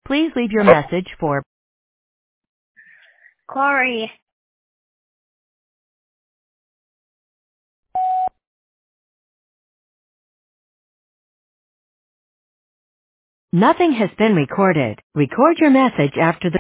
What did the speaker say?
Please leave your message for Corey. Nothing has been recorded. Record your message after the